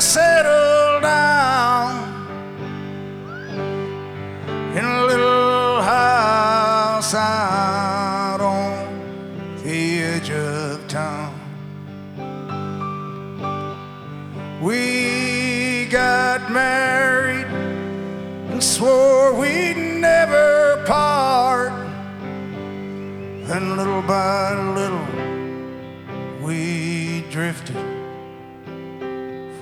settled down in a little house out on the edge of town. We got married and swore we'd never part, and little by little we drifted